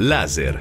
Laser.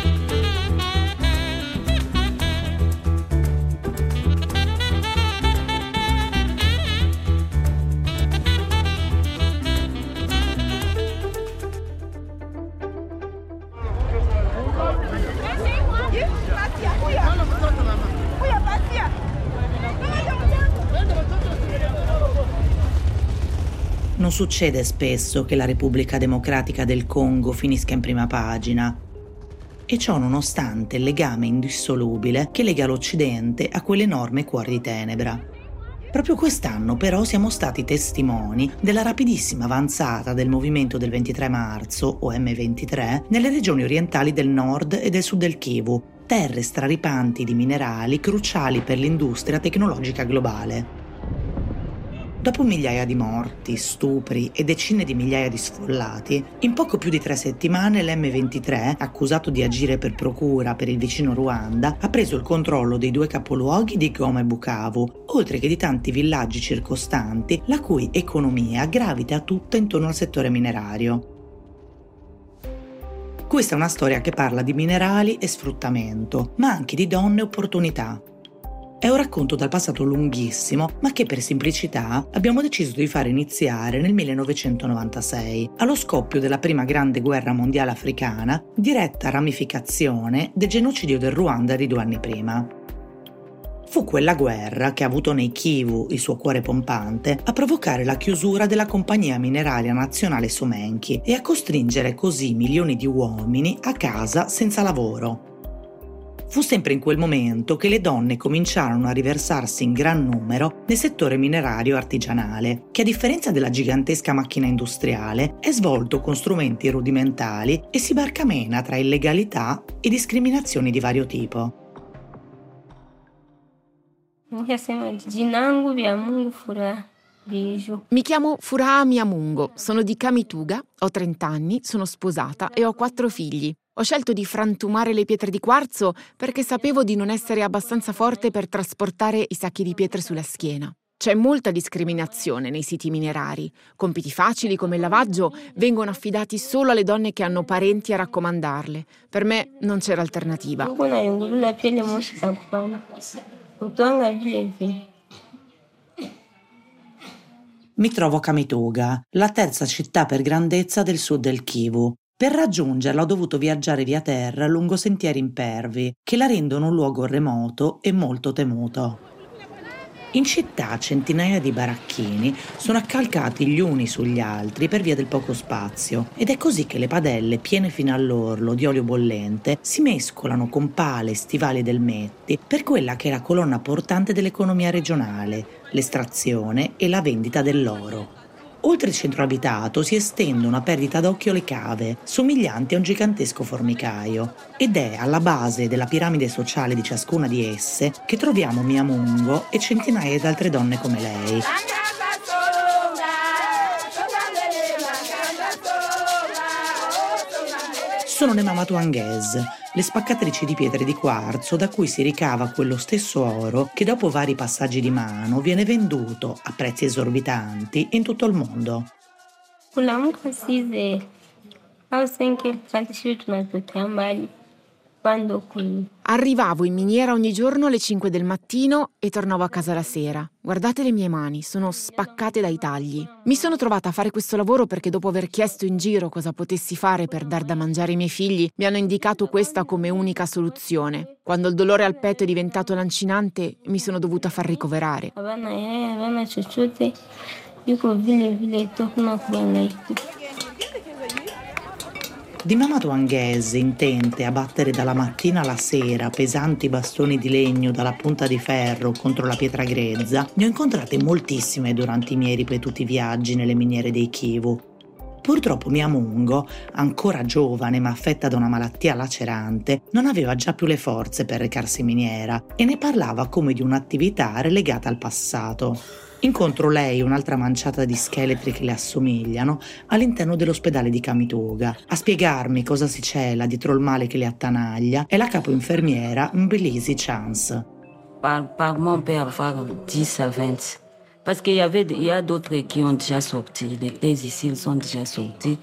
Non succede spesso che la Repubblica Democratica del Congo finisca in prima pagina, e ciò nonostante il legame indissolubile che lega l'Occidente a quell'enorme cuore di tenebra. Proprio quest'anno però siamo stati testimoni della rapidissima avanzata del movimento del 23 marzo, o M23, nelle regioni orientali del nord e del sud del Kivu, terre straripanti di minerali cruciali per l'industria tecnologica globale. Dopo migliaia di morti, stupri e decine di migliaia di sfollati, in poco più di 3 settimane l'M23, accusato di agire per procura per il vicino Ruanda, ha preso il controllo dei 2 capoluoghi di Goma e Bukavu, oltre che di tanti villaggi circostanti, la cui economia gravita tutta intorno al settore minerario. Questa è una storia che parla di minerali e sfruttamento, ma anche di donne e opportunità. È un racconto dal passato lunghissimo, ma che per semplicità abbiamo deciso di fare iniziare nel 1996, allo scoppio della prima grande guerra mondiale africana, diretta ramificazione del genocidio del Ruanda di 2 anni prima. Fu quella guerra, che ha avuto nei Kivu il suo cuore pompante, a provocare la chiusura della compagnia mineraria nazionale Somenchi e a costringere così milioni di uomini a casa senza lavoro. Fu sempre in quel momento che le donne cominciarono a riversarsi in gran numero nel settore minerario artigianale, che a differenza della gigantesca macchina industriale è svolto con strumenti rudimentali e si barcamena tra illegalità e discriminazioni di vario tipo. Mi chiamo Furaha Miamungo, sono di Kamituga, ho 30 anni, sono sposata e ho 4 figli. Ho scelto di frantumare le pietre di quarzo perché sapevo di non essere abbastanza forte per trasportare i sacchi di pietre sulla schiena. C'è molta discriminazione nei siti minerari. Compiti facili come il lavaggio vengono affidati solo alle donne che hanno parenti a raccomandarle. Per me non c'era alternativa. Mi trovo a Kamituga, la terza città per grandezza del sud del Kivu. Per raggiungerla ho dovuto viaggiare via terra lungo sentieri impervi, che la rendono un luogo remoto e molto temuto. In città centinaia di baracchini sono accalcati gli uni sugli altri per via del poco spazio, ed è così che le padelle piene fino all'orlo di olio bollente si mescolano con pale e stivali del Metti per quella che è la colonna portante dell'economia regionale, l'estrazione e la vendita dell'oro. Oltre il centro abitato si estendono a perdita d'occhio le cave, somiglianti a un gigantesco formicaio, ed è alla base della piramide sociale di ciascuna di esse che troviamo Miamungo e centinaia di altre donne come lei. Sono le Mama Tuangese, le spaccatrici di pietre di quarzo da cui si ricava quello stesso oro che dopo vari passaggi di mano viene venduto a prezzi esorbitanti in tutto il mondo. Arrivavo in miniera ogni giorno alle 5 del mattino e tornavo a casa la sera. Guardate le mie mani, sono spaccate dai tagli. Mi sono trovata a fare questo lavoro perché dopo aver chiesto in giro cosa potessi fare per dar da mangiare ai miei figli, mi hanno indicato questa come unica soluzione. Quando il dolore al petto è diventato lancinante, mi sono dovuta far ricoverare. Di Mama Tuangese, intente a battere dalla mattina alla sera pesanti bastoni di legno dalla punta di ferro contro la pietra grezza, ne ho incontrate moltissime durante i miei ripetuti viaggi nelle miniere dei Kivu. Purtroppo Miamungo, ancora giovane ma affetta da una malattia lacerante, non aveva già più le forze per recarsi in miniera e ne parlava come di un'attività relegata al passato. Incontro lei e un'altra manciata di scheletri che le assomigliano all'interno dell'ospedale di Kamituga. A spiegarmi cosa si cela dietro il male che le attanaglia è la capo infermiera Mbilisi Chance. Par mon père avoir 10 à 20. Parce qu'il y a d'autres qui ont déjà sorti. Les ici, ils sont déjà sortis.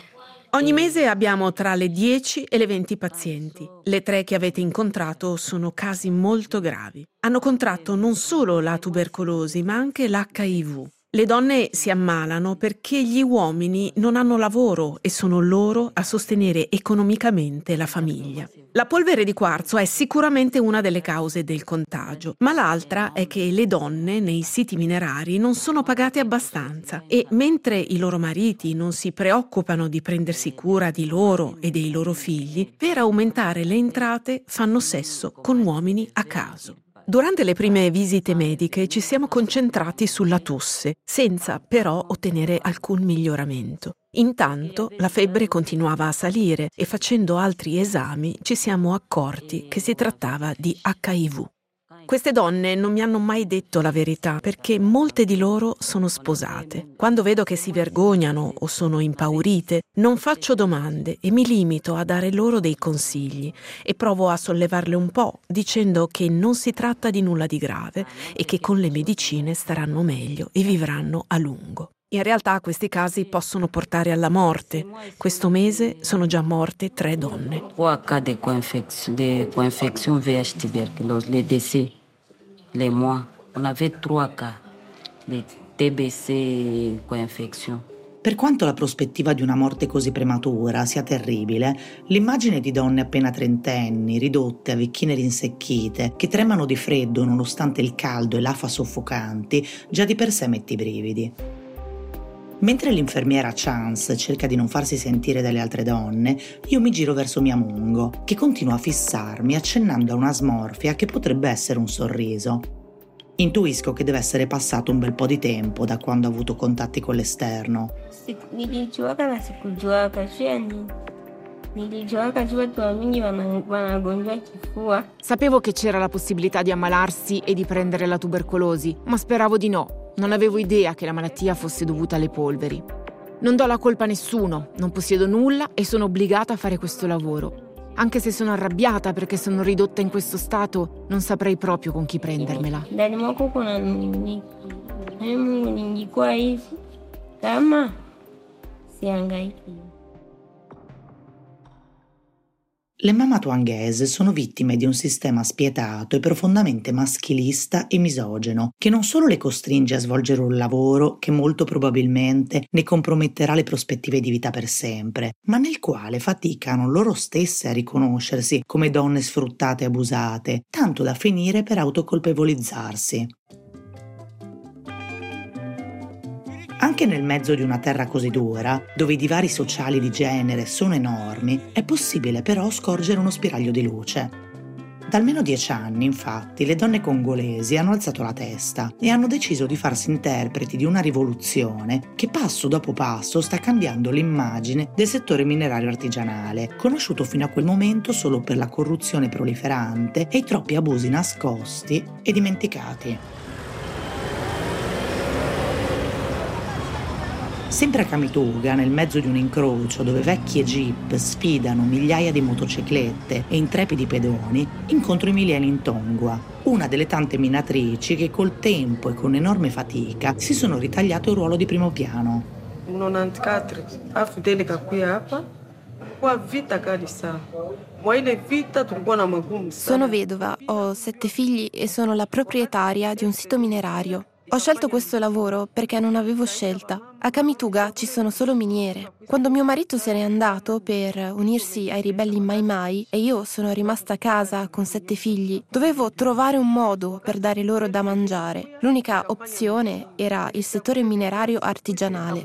Ogni mese abbiamo tra le 10 e le 20 pazienti. Le 3 che avete incontrato sono casi molto gravi. Hanno contratto non solo la tubercolosi, ma anche l'HIV. Le donne si ammalano perché gli uomini non hanno lavoro e sono loro a sostenere economicamente la famiglia. La polvere di quarzo è sicuramente una delle cause del contagio, ma l'altra è che le donne nei siti minerari non sono pagate abbastanza e mentre i loro mariti non si preoccupano di prendersi cura di loro e dei loro figli, per aumentare le entrate fanno sesso con uomini a caso. Durante le prime visite mediche ci siamo concentrati sulla tosse, senza però ottenere alcun miglioramento. Intanto la febbre continuava a salire e facendo altri esami ci siamo accorti che si trattava di HIV. Queste donne non mi hanno mai detto la verità perché molte di loro sono sposate. Quando vedo che si vergognano o sono impaurite, non faccio domande e mi limito a dare loro dei consigli e provo a sollevarle un po' dicendo che non si tratta di nulla di grave e che con le medicine staranno meglio e vivranno a lungo. In realtà questi casi possono portare alla morte. Questo mese sono già morte 3 donne. 3 cas de co-infection VIH tuberculose, les décès, les mois. On avait 3 cas de TBC co-infection. Per quanto la prospettiva di una morte così prematura sia terribile, l'immagine di donne appena trentenni, ridotte a vecchine rinsecchite, che tremano di freddo nonostante il caldo e l'afa soffocanti, già di per sé mette i brividi. Mentre l'infermiera Chance cerca di non farsi sentire dalle altre donne, io mi giro verso mia Mungo, che continua a fissarmi accennando a una smorfia che potrebbe essere un sorriso. Intuisco che deve essere passato un bel po' di tempo da quando ha avuto contatti con l'esterno. Sapevo che c'era la possibilità di ammalarsi e di prendere la tubercolosi, ma speravo di no. Non avevo idea che la malattia fosse dovuta alle polveri. Non do la colpa a nessuno, non possiedo nulla e sono obbligata a fare questo lavoro. Anche se sono arrabbiata perché sono ridotta in questo stato, non saprei proprio con chi prendermela. Le mama tuanghese sono vittime di un sistema spietato e profondamente maschilista e misogeno, che non solo le costringe a svolgere un lavoro che molto probabilmente ne comprometterà le prospettive di vita per sempre, ma nel quale faticano loro stesse a riconoscersi come donne sfruttate e abusate, tanto da finire per autocolpevolizzarsi. Anche nel mezzo di una terra così dura, dove i divari sociali di genere sono enormi, è possibile però scorgere uno spiraglio di luce. Da almeno 10 anni, infatti, le donne congolesi hanno alzato la testa e hanno deciso di farsi interpreti di una rivoluzione che passo dopo passo sta cambiando l'immagine del settore minerario artigianale, conosciuto fino a quel momento solo per la corruzione proliferante e i troppi abusi nascosti e dimenticati. Sempre a Kamituga, nel mezzo di un incrocio dove vecchie jeep sfidano migliaia di motociclette e intrepidi pedoni, incontro Emilienne Intongwa, una delle tante minatrici che col tempo e con enorme fatica si sono ritagliato il ruolo di primo piano. 94 afudele kakuya hapa kwa vita kabisa. Sono vedova, ho 7 figli e sono la proprietaria di un sito minerario. Ho scelto questo lavoro perché non avevo scelta. A Kamituga ci sono solo miniere. Quando mio marito se n'è andato per unirsi ai ribelli Mai Mai e io sono rimasta a casa con 7 figli, dovevo trovare un modo per dare loro da mangiare. L'unica opzione era il settore minerario artigianale.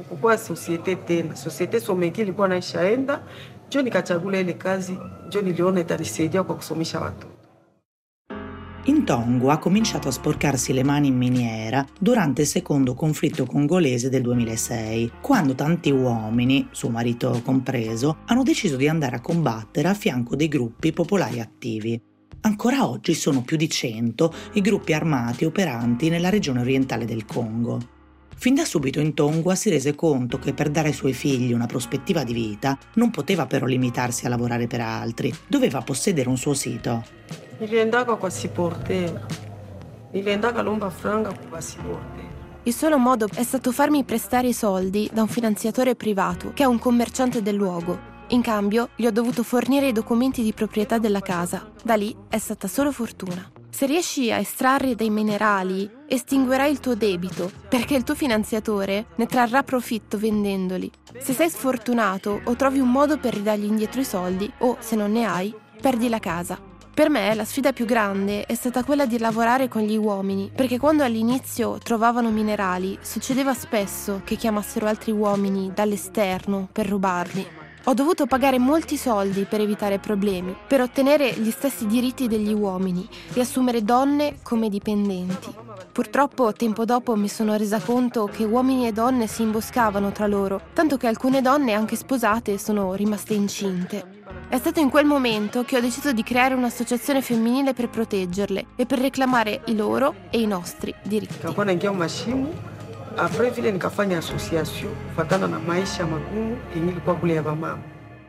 Intongwa ha cominciato a sporcarsi le mani in miniera durante il secondo conflitto congolese del 2006, quando tanti uomini, suo marito compreso, hanno deciso di andare a combattere a fianco dei gruppi popolari attivi. Ancora oggi sono più di 100 i gruppi armati operanti nella regione orientale del Congo. Fin da subito Intongwa si rese conto che per dare ai suoi figli una prospettiva di vita non poteva però limitarsi a lavorare per altri, doveva possedere un suo sito. Niliendaka kwa siporte, niliendaka lomba franga kwa siporte. Il solo modo è stato farmi prestare i soldi da un finanziatore privato, che è un commerciante del luogo. In cambio, gli ho dovuto fornire i documenti di proprietà della casa. Da lì è stata solo fortuna. Se riesci a estrarre dei minerali, estinguerai il tuo debito, perché il tuo finanziatore ne trarrà profitto vendendoli. Se sei sfortunato, o trovi un modo per ridargli indietro i soldi, o, se non ne hai, perdi la casa. Per me la sfida più grande è stata quella di lavorare con gli uomini, perché quando all'inizio trovavano minerali, succedeva spesso che chiamassero altri uomini dall'esterno per rubarli. Ho dovuto pagare molti soldi per evitare problemi, per ottenere gli stessi diritti degli uomini e assumere donne come dipendenti. Purtroppo, tempo dopo mi sono resa conto che uomini e donne si imboscavano tra loro, tanto che alcune donne, anche sposate, sono rimaste incinte. È stato in quel momento che ho deciso di creare un'associazione femminile per proteggerle e per reclamare i loro e i nostri diritti. Après vile nikafanya association kufatana na maisha magumu yenye ilikuwa kule ya mama.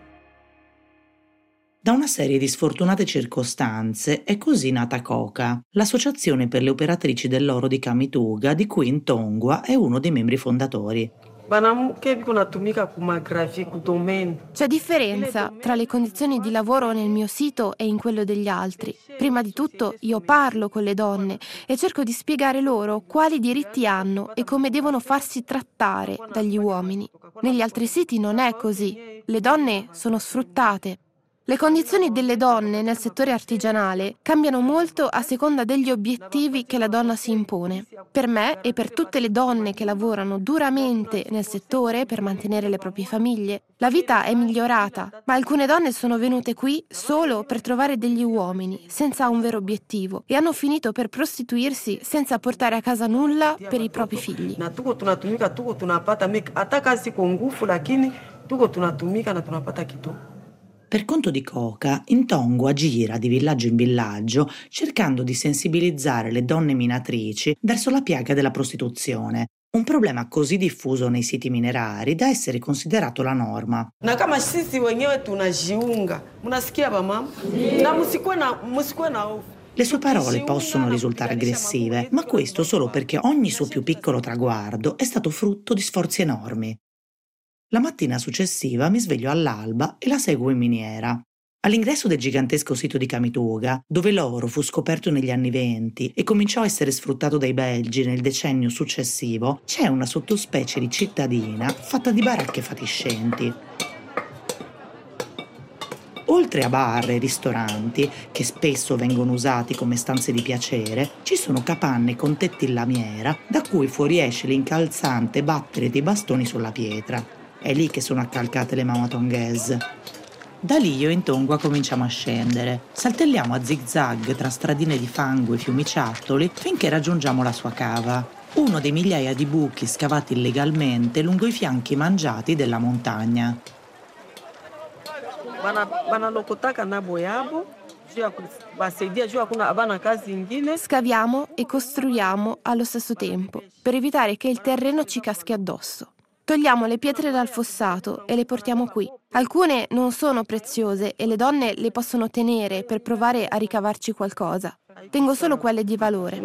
Da una serie di sfortunate circostanze è così nata Coca, l'associazione per le operatrici dell'oro di Kamituga, di cui Ntongwa è uno dei membri fondatori. C'è differenza tra le condizioni di lavoro nel mio sito e in quello degli altri. Prima di tutto io parlo con le donne e cerco di spiegare loro quali diritti hanno e come devono farsi trattare dagli uomini. Negli altri siti non è così. Le donne sono sfruttate. Le condizioni delle donne nel settore artigianale cambiano molto a seconda degli obiettivi che la donna si impone. Per me e per tutte le donne che lavorano duramente nel settore per mantenere le proprie famiglie, la vita è migliorata, ma alcune donne sono venute qui solo per trovare degli uomini, senza un vero obiettivo, e hanno finito per prostituirsi senza portare a casa nulla per i propri figli. Per conto di Coca, Ntongwa gira di villaggio in villaggio cercando di sensibilizzare le donne minatrici verso la piaga della prostituzione, un problema così diffuso nei siti minerari da essere considerato la norma. Le sue parole possono risultare aggressive, ma questo solo perché ogni suo più piccolo traguardo è stato frutto di sforzi enormi. La mattina successiva mi sveglio all'alba e la seguo in miniera. All'ingresso del gigantesco sito di Kamituga, dove l'oro fu scoperto negli anni '20 e cominciò a essere sfruttato dai belgi nel decennio successivo, c'è una sottospecie di cittadina fatta di baracche fatiscenti. Oltre a bar e ristoranti, che spesso vengono usati come stanze di piacere, ci sono capanne con tetti in lamiera da cui fuoriesce l'incalzante battere dei bastoni sulla pietra. È lì che sono accalcate le mama tonghes. Da lì io e Ntongwa cominciamo a scendere. Saltelliamo a zig-zag tra stradine di fango e fiumiciattoli finché raggiungiamo la sua cava, uno dei migliaia di buchi scavati illegalmente lungo i fianchi mangiati della montagna. Scaviamo e costruiamo allo stesso tempo, per evitare che il terreno ci caschi addosso. Togliamo le pietre dal fossato e le portiamo qui. Alcune non sono preziose e le donne le possono tenere per provare a ricavarci qualcosa. Tengo solo quelle di valore.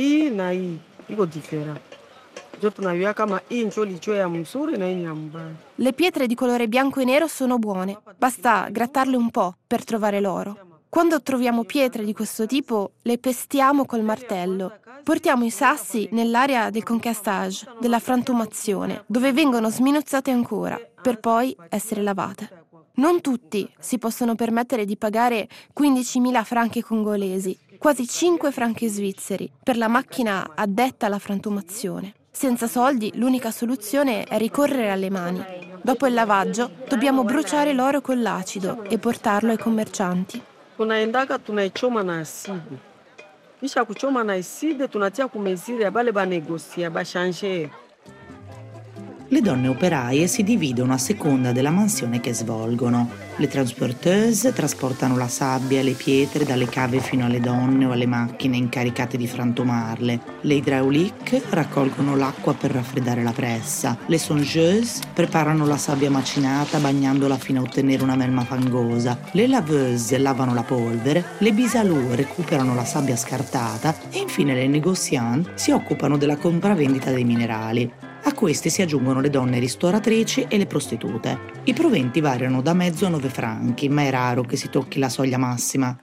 Le pietre di colore bianco e nero sono buone, basta grattarle un po' per trovare l'oro. Quando troviamo pietre di questo tipo, le pestiamo col martello. Portiamo i sassi nell'area del conquestage, della frantumazione, dove vengono sminuzzate ancora, per poi essere lavate. Non tutti si possono permettere di pagare 15.000 franchi congolesi, quasi 5 franchi svizzeri, per la macchina addetta alla frantumazione. Senza soldi, l'unica soluzione è ricorrere alle mani. Dopo il lavaggio, dobbiamo bruciare l'oro con l'acido e portarlo ai commercianti. Tunaendaka tunaichoma na asidi. Kisha kuchoma na asidi tunatia kumezire abale banegosia bashanje. Le donne operaie si dividono a seconda della mansione che svolgono. Le transporteuse trasportano la sabbia e le pietre dalle cave fino alle donne o alle macchine incaricate di frantumarle. Le hydrauliques raccolgono l'acqua per raffreddare la pressa. Le songeuse preparano la sabbia macinata bagnandola fino a ottenere una melma fangosa. Le laveuse lavano la polvere. Le bisalou recuperano la sabbia scartata e infine le négociantes si occupano della compravendita dei minerali. A queste si aggiungono le donne ristoratrici e le prostitute. I proventi variano da mezzo a 9 franchi, ma è raro che si tocchi la soglia massima.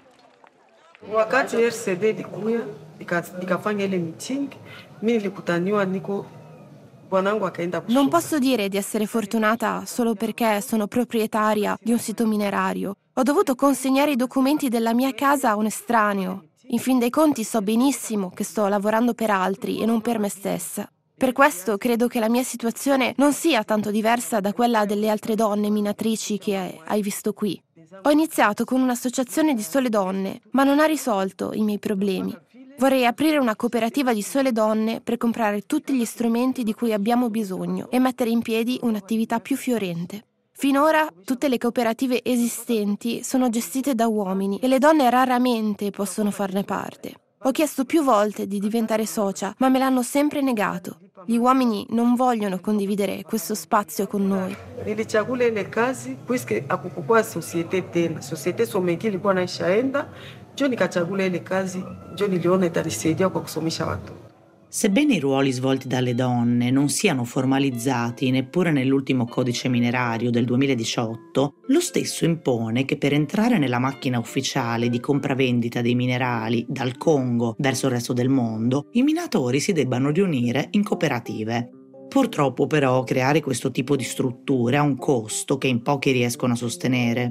Wakati RCD ilikuya nikafanya ile meeting, mimi nilikutaniwa niko bwanangu akaenda kushuka. Non posso dire di essere fortunata solo perché sono proprietaria di un sito minerario. Ho dovuto consegnare i documenti della mia casa a un estraneo. In fin dei conti so benissimo che sto lavorando per altri e non per me stessa. Per questo credo che la mia situazione non sia tanto diversa da quella delle altre donne minatrici che hai visto qui. Ho iniziato con un'associazione di sole donne, ma non ha risolto i miei problemi. Vorrei aprire una cooperativa di sole donne per comprare tutti gli strumenti di cui abbiamo bisogno e mettere in piedi un'attività più fiorente. Finora tutte le cooperative esistenti sono gestite da uomini e le donne raramente possono farne parte. Ho chiesto più volte di diventare socia, ma me l'hanno sempre negato. Gli uomini non vogliono condividere questo spazio con noi. Nilichagula ile kazi puisque akukukua societe tena. Societe someki ilikuwa naishaenda, njo nikachagula ile kazi, njo niliona itanisaidia kwa kusomesha watu. Sebbene i ruoli svolti dalle donne non siano formalizzati neppure nell'ultimo codice minerario del 2018, lo stesso impone che per entrare nella macchina ufficiale di compravendita dei minerali dal Congo verso il resto del mondo, i minatori si debbano riunire in cooperative. Purtroppo però creare questo tipo di strutture ha un costo che in pochi riescono a sostenere.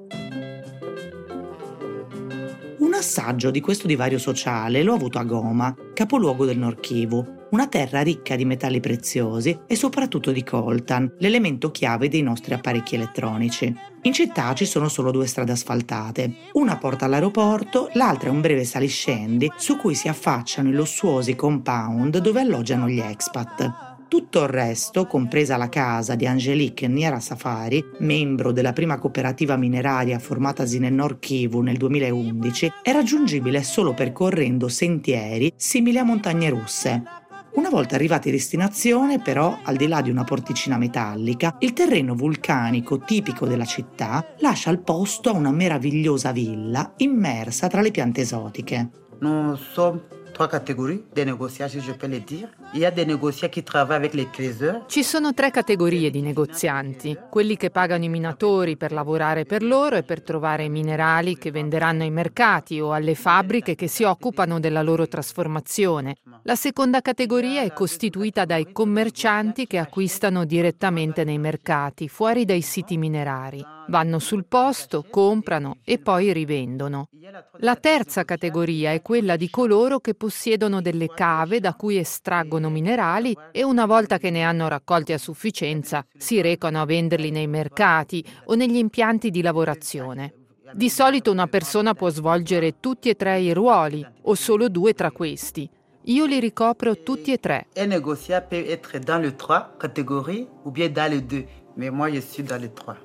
Un assaggio di questo divario sociale l'ho avuto a Goma, capoluogo del Nord Kivu, una terra ricca di metalli preziosi e soprattutto di coltan, l'elemento chiave dei nostri apparecchi elettronici. In città ci sono solo 2 strade asfaltate, una porta all'aeroporto, l'altra è un breve saliscendi su cui si affacciano i lussuosi compound dove alloggiano gli expat. Tutto il resto, compresa la casa di Angelique Niera Safari, membro della prima cooperativa mineraria formatasi nel Nord Kivu nel 2011, è raggiungibile solo percorrendo sentieri simili a montagne russe. Una volta arrivati a destinazione, però, al di là di una porticina metallica, il terreno vulcanico tipico della città lascia il posto a una meravigliosa villa immersa tra le piante esotiche. Nous sommes 3 catégories de négociants, si je peux le dire. Il y a des négociants qui travaillent avec les creuseurs. Ci sono 3 categorie di negozianti, quelli che pagano i minatori per lavorare per loro e per trovare minerali che venderanno ai mercati o alle fabbriche che si occupano della loro trasformazione. La seconda categoria è costituita dai commercianti che acquistano direttamente nei mercati, fuori dai siti minerari. Vanno sul posto, comprano e poi rivendono. La terza categoria è quella di coloro che possiedono delle cave da cui estraggono minerali e una volta che ne hanno raccolti a sufficienza si recano a venderli nei mercati o negli impianti di lavorazione. Di solito una persona può svolgere tutti e 3 i ruoli o solo 2 tra questi. Io li ricopro tutti e 3. Un négociant peut être dans les 3 catégories ou bien dans les 2, mais moi je suis dans les 3.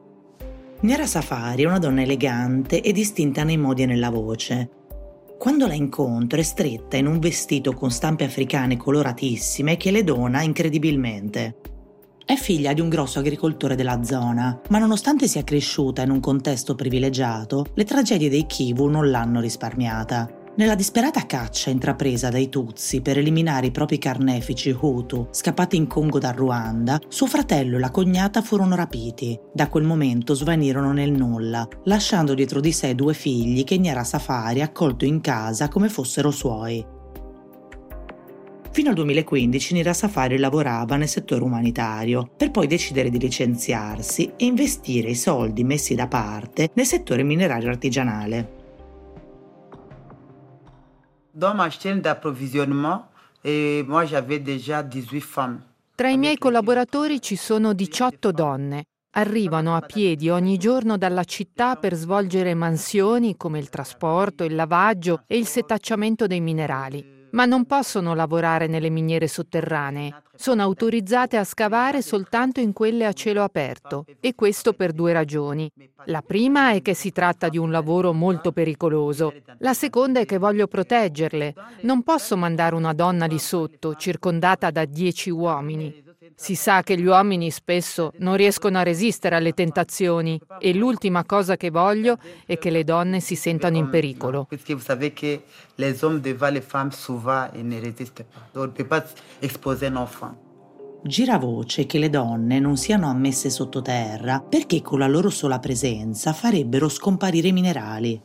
Niera Safari è una donna elegante e distinta nei modi e nella voce. Quando la incontro è stretta in un vestito con stampe africane coloratissime che le dona incredibilmente. È figlia di un grosso agricoltore della zona, ma nonostante sia cresciuta in un contesto privilegiato, le tragedie dei Kivu non l'hanno risparmiata. Nella disperata caccia intrapresa dai Tutsi per eliminare i propri carnefici Hutu scappati in Congo dal Ruanda, suo fratello e la cognata furono rapiti. Da quel momento svanirono nel nulla, lasciando dietro di sé 2 figli che Niera Safari ha accolto in casa come fossero suoi. Fino al 2015 Niera Safari lavorava nel settore umanitario, per poi decidere di licenziarsi e investire i soldi messi da parte nel settore minerario artigianale. Dans ma chaîne d'approvisionnement, moi j'avais déjà 18 femmes. Tra i miei collaboratori ci sono 18 donne. Arrivano a piedi ogni giorno dalla città per svolgere mansioni come il trasporto, il lavaggio e il setacciamento dei minerali. ma non possono lavorare nelle miniere sotterranee. Sono autorizzate a scavare soltanto in quelle a cielo aperto, e questo per 2 ragioni. La prima è che si tratta di un lavoro molto pericoloso. La seconda è che voglio proteggerle. Non posso mandare una donna lì sotto, circondata da 10 uomini. Si sa che gli uomini spesso non riescono a resistere alle tentazioni e l'ultima cosa che voglio è che le donne si sentano in pericolo. Perché vous savez che les hommes devant les femmes souvent ne résistent pas. Donc on ne peut pas exposer un enfant. Gira voce che le donne non siano ammesse sottoterra perché con la loro sola presenza farebbero scomparire i minerali.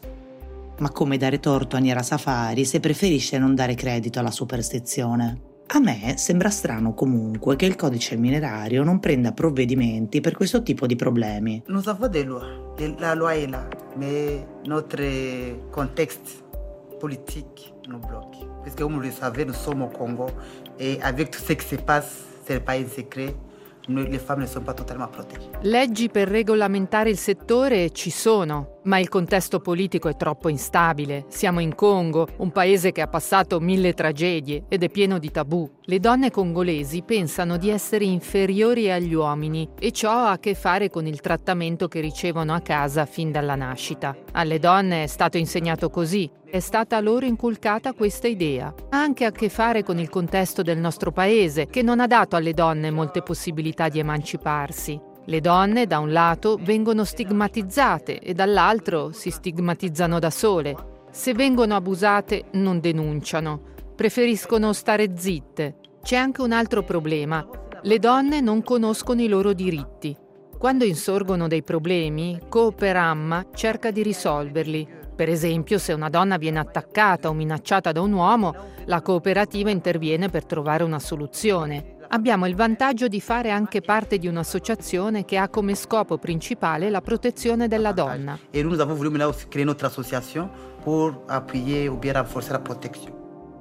Ma come dare torto a Niara Safari se preferisce non dare credito alla superstizione? A me sembra strano comunque che il codice minerario non prenda provvedimenti per questo tipo di problemi. Nous avons des lois. La loi est là, mais notre contexte politique nous bloque. Parce que comme vous le savez, nous sommes au Congo et avec tout ce qui se passe, c'est pas un secret. Le femmes ne sono pas totalement protégées. Leggi per regolamentare il settore ci sono, ma il contesto politico è troppo instabile. Siamo in Congo, un paese che ha passato 1000 tragedie ed è pieno di tabù. Le donne congolesi pensano di essere inferiori agli uomini e ciò ha a che fare con il trattamento che ricevono a casa fin dalla nascita. Alle donne è stato insegnato così. È stata loro inculcata questa idea. Ha anche a che fare con il contesto del nostro paese, che non ha dato alle donne molte possibilità di emanciparsi. Le donne, da un lato, vengono stigmatizzate e dall'altro si stigmatizzano da sole. Se vengono abusate, non denunciano. Preferiscono stare zitte. C'è anche un altro problema. Le donne non conoscono i loro diritti. Quando insorgono dei problemi, Cooperamma cerca di risolverli. Per esempio, se una donna viene attaccata o minacciata da un uomo, la cooperativa interviene per trovare una soluzione. Abbiamo il vantaggio di fare anche parte di un'associazione che ha come scopo principale la protezione della donna. E nous avons voulu maintenant créer notre association pour appuyer ou bien renforcer la protection.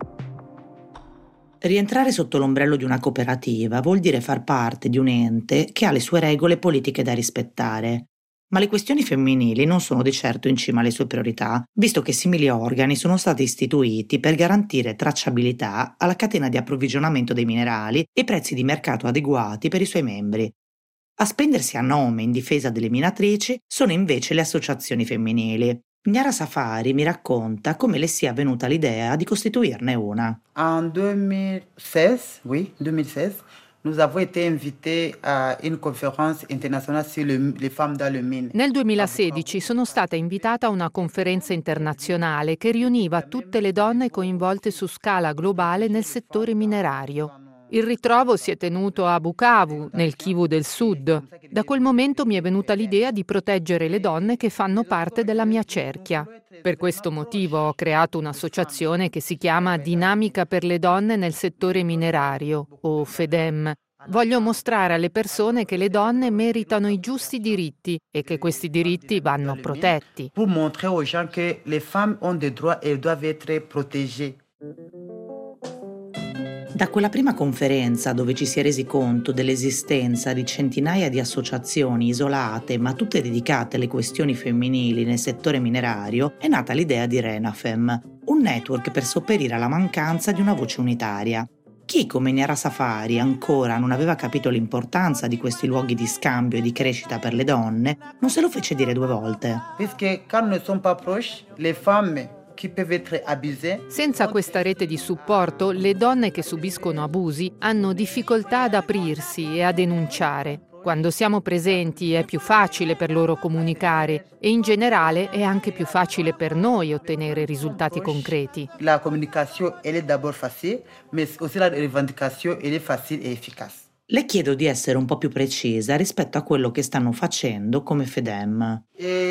Rientrare sotto l'ombrello di una cooperativa vuol dire far parte di un ente che ha le sue regole politiche da rispettare. Ma le questioni femminili non sono di certo in cima alle sue priorità, visto che simili organi sono stati istituiti per garantire tracciabilità alla catena di approvvigionamento dei minerali e prezzi di mercato adeguati per i suoi membri. A spendersi a nome in difesa delle minatrici sono invece le associazioni femminili. Niara Safari mi racconta come le sia venuta l'idea di costituirne una. En 2016, nous avons été invités à une conférence internationale sur les femmes dans le mine. Nel 2016 sono stata invitata a una conferenza internazionale che riuniva tutte le donne coinvolte su scala globale nel settore minerario. Il ritrovo si è tenuto a Bukavu, nel Kivu del Sud. Da quel momento mi è venuta l'idea di proteggere le donne che fanno parte della mia cerchia. Per questo motivo ho creato un'associazione che si chiama Dinamica per le donne nel settore minerario, o FEDEM. Voglio mostrare alle persone che le donne meritano i giusti diritti e che questi diritti vanno protetti. Pour montrer aux gens que les femmes ont des droits et doivent être protégées. Da quella prima conferenza dove ci si è resi conto dell'esistenza di centinaia di associazioni isolate ma tutte dedicate alle questioni femminili nel settore minerario è nata l'idea di Renafem, un network per sopperire alla mancanza di una voce unitaria. Chi come Niara Safari ancora non aveva capito l'importanza di questi luoghi di scambio e di crescita per le donne non se lo fece dire 2 volte. Perché quando ne sono pas proches, le femmes senza questa rete di supporto, le donne che subiscono abusi hanno difficoltà ad aprirsi e a denunciare. Quando siamo presenti è più facile per loro comunicare e in generale è anche più facile per noi ottenere risultati concreti. La comunicazione è d'abord facile, ma anche la rivendicazione è facile e efficace. Le chiedo di essere un po' più precisa rispetto a quello che stanno facendo come FEDEM.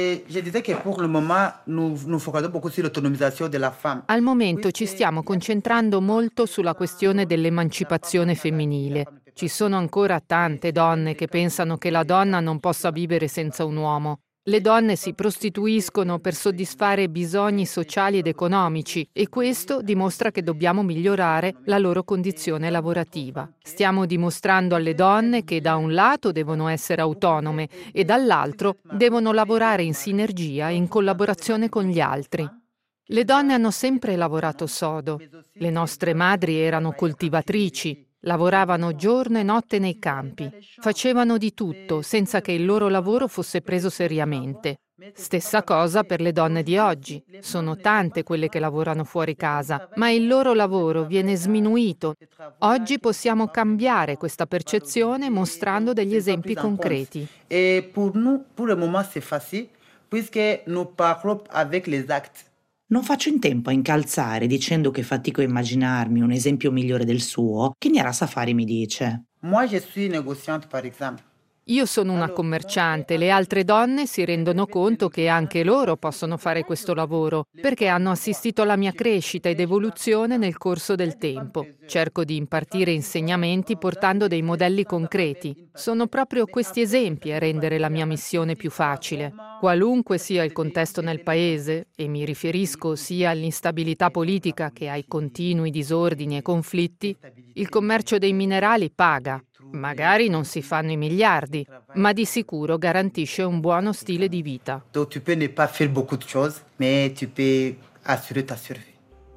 Al momento ci stiamo concentrando molto sulla questione dell'emancipazione femminile. Ci sono ancora tante donne che pensano che la donna non possa vivere senza un uomo. Le donne si prostituiscono per soddisfare bisogni sociali ed economici e questo dimostra che dobbiamo migliorare la loro condizione lavorativa. Stiamo dimostrando alle donne che da un lato devono essere autonome e dall'altro devono lavorare in sinergia e in collaborazione con gli altri. Le donne hanno sempre lavorato sodo. Le nostre madri erano coltivatrici, lavoravano giorno e notte nei campi, facevano di tutto senza che il loro lavoro fosse preso seriamente. Stessa cosa per le donne di oggi. Sono tante quelle che lavorano fuori casa, ma il loro lavoro viene sminuito. Oggi possiamo cambiare questa percezione mostrando degli esempi concreti. E per noi, per il momento, è facile, perché noi parliamo avec les actes. Non faccio in tempo a incalzare dicendo che fatico a immaginarmi un esempio migliore del suo, che Niara Safari mi dice. Moi, je suis négociante, par exemple. Io sono una commerciante, le altre donne si rendono conto che anche loro possono fare questo lavoro, perché hanno assistito alla mia crescita ed evoluzione nel corso del tempo. Cerco di impartire insegnamenti portando dei modelli concreti. Sono proprio questi esempi a rendere la mia missione più facile. Qualunque sia il contesto nel paese, e mi riferisco sia all'instabilità politica che ai continui disordini e conflitti, il commercio dei minerali paga. Magari non si fanno i miliardi, ma di sicuro garantisce un buono stile di vita. Donc tu peux ne pas faire beaucoup de choses, mais tu peux assurer ta survie.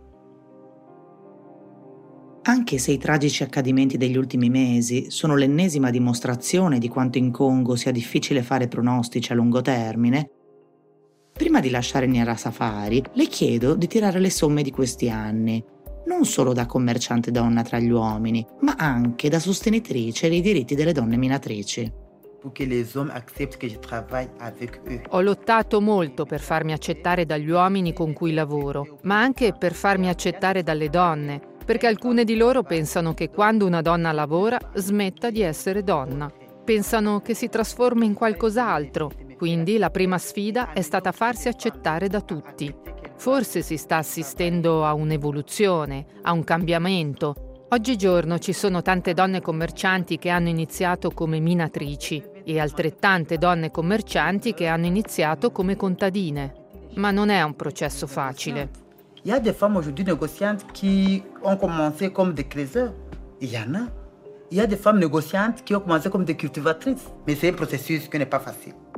Anche se i tragici accadimenti degli ultimi mesi sono l'ennesima dimostrazione di quanto in Congo sia difficile fare pronostici a lungo termine, prima di lasciare Niara Safari le chiedo di tirare le somme di questi anni, non solo da commerciante donna tra gli uomini, ma anche da sostenitrice dei diritti delle donne minatrici. Ho lottato molto per farmi accettare dagli uomini con cui lavoro, ma anche per farmi accettare dalle donne, perché alcune di loro pensano che quando una donna lavora smetta di essere donna. Pensano che si trasformi in qualcos'altro, quindi la prima sfida è stata farsi accettare da tutti. Forse si sta assistendo a un'evoluzione, a un cambiamento. Oggigiorno ci sono tante donne commercianti che hanno iniziato come minatrici e altrettante donne commercianti che hanno iniziato come contadine. Ma non è un processo facile. Il y a des femmes aujourd'hui négociantes qui ont commencé comme des créateurs. Il y en a. Il y a des femmes négociantes qui ont commencé comme des cultivatrices. Mais c'est un processus qui n'est pas facile.